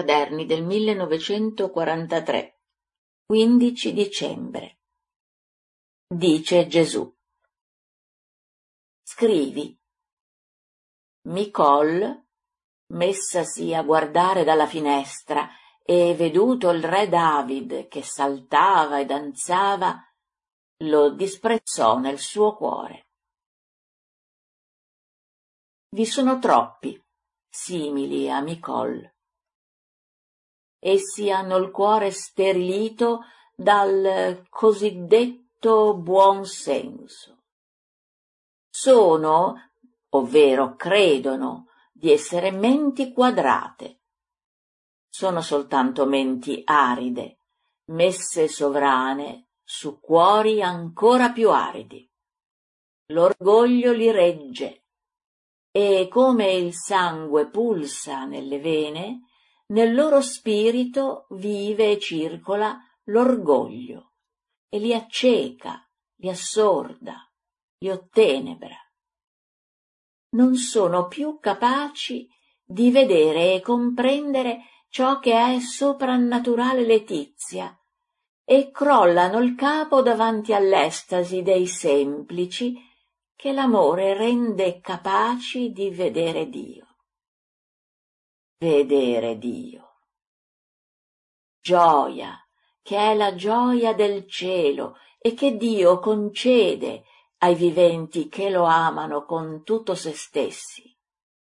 Quaderni del 1943, 15 dicembre. Dice Gesù. Scrivi. Micol, messasi a guardare dalla finestra e veduto il re David che saltava e danzava, lo disprezzò nel suo cuore. Vi sono troppi simili a Micol. Essi hanno il cuore sterilito dal cosiddetto buon senso. Sono, ovvero credono, di essere menti quadrate. Sono soltanto menti aride, messe sovrane su cuori ancora più aridi. L'orgoglio li regge e, come il sangue pulsa nelle vene, nel loro spirito vive e circola l'orgoglio e li acceca, li assorda, li ottenebra. Non sono più capaci di vedere e comprendere ciò che è soprannaturale letizia e crollano il capo davanti all'estasi dei semplici che l'amore rende capaci di vedere Dio. Vedere Dio. Gioia, che è la gioia del cielo e che Dio concede ai viventi che lo amano con tutto se stessi.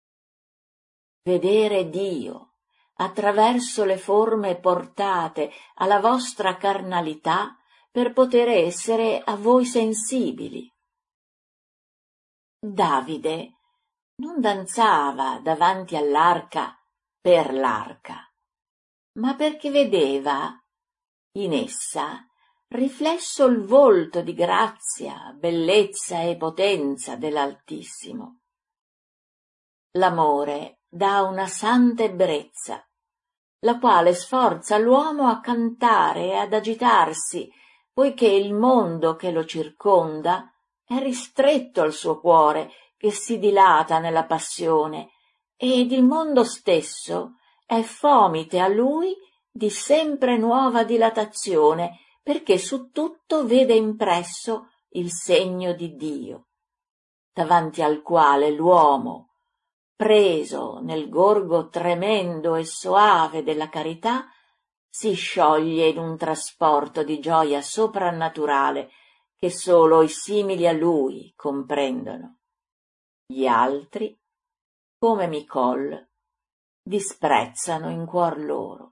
Vedere Dio attraverso le forme portate alla vostra carnalità per poter essere a voi sensibili. Davide non danzava davanti all'arca per l'arca, ma perché vedeva in essa riflesso il volto di grazia, bellezza e potenza dell'Altissimo. L'amore dà una santa ebbrezza, la quale sforza l'uomo a cantare e ad agitarsi, poiché il mondo che lo circonda è ristretto al suo cuore, che si dilata nella passione, ed il mondo stesso è fomite a lui di sempre nuova dilatazione, perché su tutto vede impresso il segno di Dio, davanti al quale l'uomo, preso nel gorgo tremendo e soave della carità, si scioglie in un trasporto di gioia soprannaturale che solo i simili a lui comprendono. Gli altri, come Micol, disprezzano in cuor loro.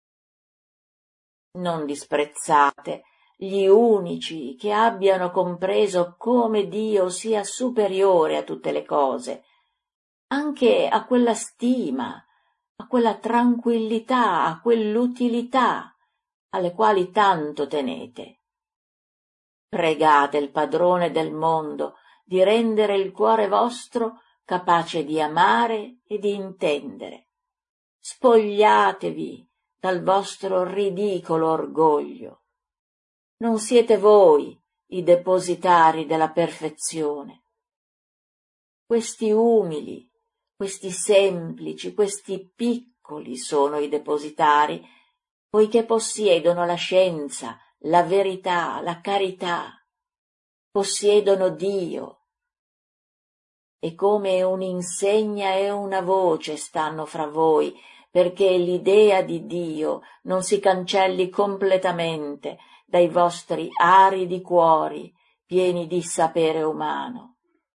Non disprezzate gli unici che abbiano compreso come Dio sia superiore a tutte le cose, anche a quella stima, a quella tranquillità, a quell'utilità alle quali tanto tenete. Pregate il Padrone del mondo di rendere il cuore vostro capace di amare e di intendere. Spogliatevi dal vostro ridicolo orgoglio. Non siete voi i depositari della perfezione. Questi umili, questi semplici, questi piccoli sono i depositari, poiché possiedono la scienza, la verità, la carità, possiedono Dio. E come un'insegna e una voce stanno fra voi, perché l'idea di Dio non si cancelli completamente dai vostri aridi cuori pieni di sapere umano.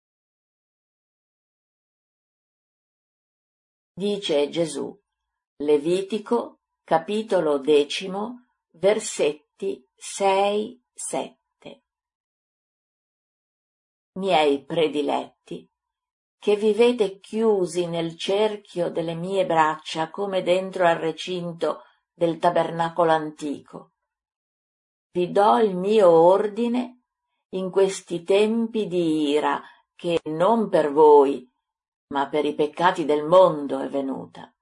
Dice Gesù, Levitico, capitolo 10, versetti 6-7. Miei prediletti, che vivete chiusi nel cerchio delle mie braccia come dentro al recinto del tabernacolo antico. Vi do il mio ordine in questi tempi di ira che non per voi, ma per i peccati del mondo è venuta.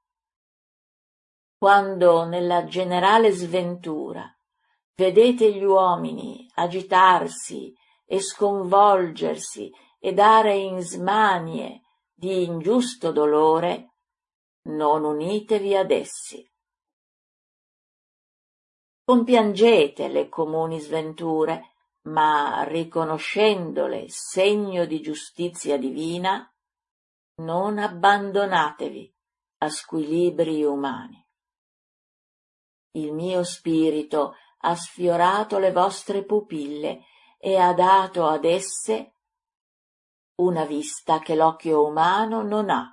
Quando nella generale sventura vedete gli uomini agitarsi e sconvolgersi e dare in smanie di ingiusto dolore, non unitevi ad essi, Compiangete le comuni sventure, ma riconoscendole segno di giustizia divina, non abbandonatevi a squilibri umani. Il mio spirito ha sfiorato le vostre pupille e ha dato ad esse una vista che l'occhio umano non ha.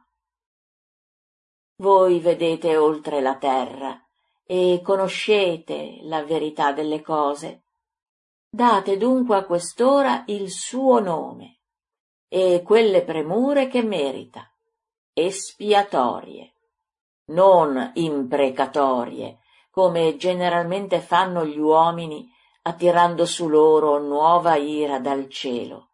Voi vedete oltre la terra e conoscete la verità delle cose. Date dunque a quest'ora il suo nome e quelle premure che merita, espiatorie, non imprecatorie, come generalmente fanno gli uomini attirando su loro nuova ira dal cielo.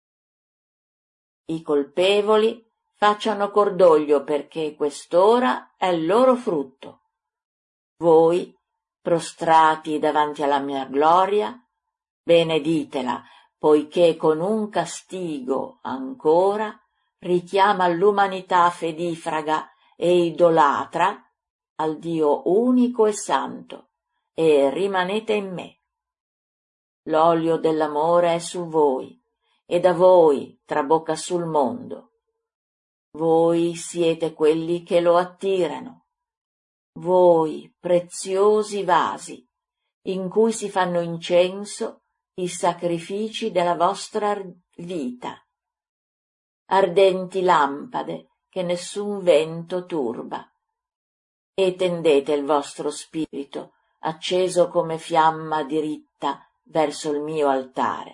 I colpevoli facciano cordoglio perché quest'ora è il loro frutto. Voi, prostrati davanti alla mia gloria, beneditela, poiché con un castigo ancora richiama l'umanità fedifraga e idolatra al Dio unico e santo, e rimanete in me. L'olio dell'amore è su voi, e da voi trabocca sul mondo. Voi siete quelli che lo attirano. Voi, preziosi vasi, in cui si fanno incenso i sacrifici della vostra vita. Ardenti lampade che nessun vento turba. E tendete il vostro spirito, acceso come fiamma diritta, verso il mio altare.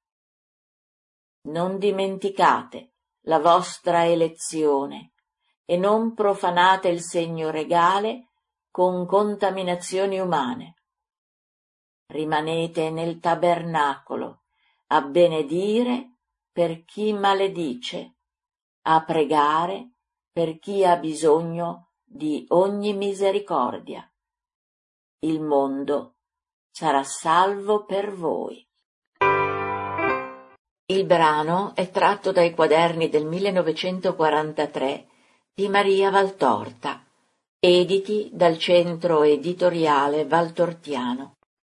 Non dimenticate la vostra elezione e non profanate il segno regale con contaminazioni umane. Rimanete nel tabernacolo a benedire per chi maledice, a pregare per chi ha bisogno di ogni misericordia. Il mondo sarà salvo per voi. Il brano è tratto dai quaderni del 1943 di Maria Valtorta, editi dal Centro Editoriale Valtortiano.